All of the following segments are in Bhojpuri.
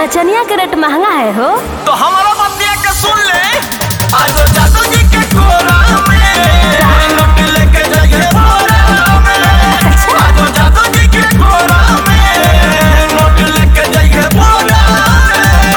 नचनिया के रेट महंगा है हो। तो हमारा बतिया के सुन ले। आज जादू जी के कोरा में नोट लेके जाइए बोरा में। आज जादू जी के कोरा में नोट लेके जाइए बोरा में।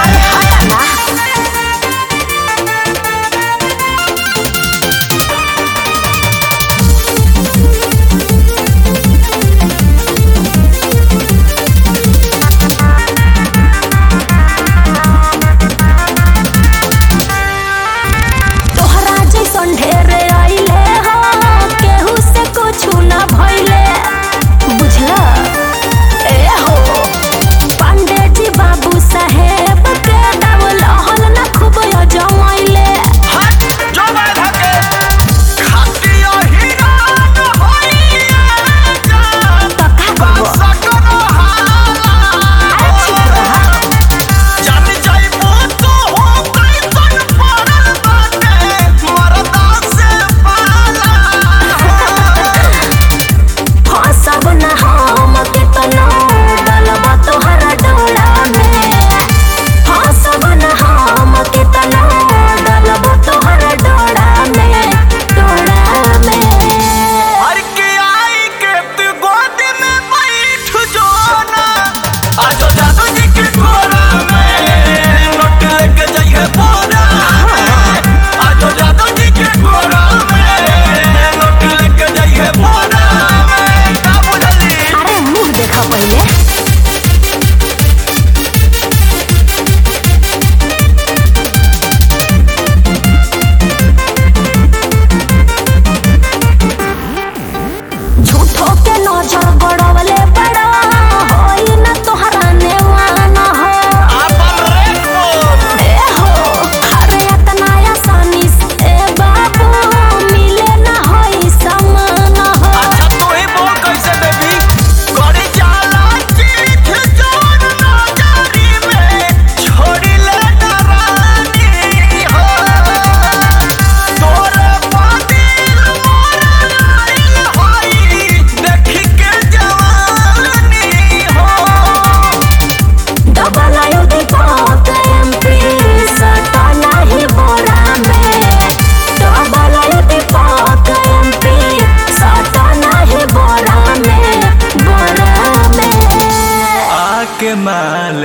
के माल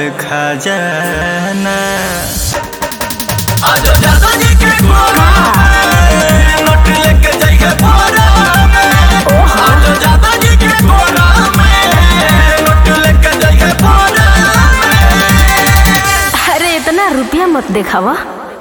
खजाना आज जादू जी के कोरा में नोट लेके जाइए बोरा में। आज जादू जी के कोरा में नोट लेके जाइए बोरा में। अरे इतना रुपया मत दिखावा।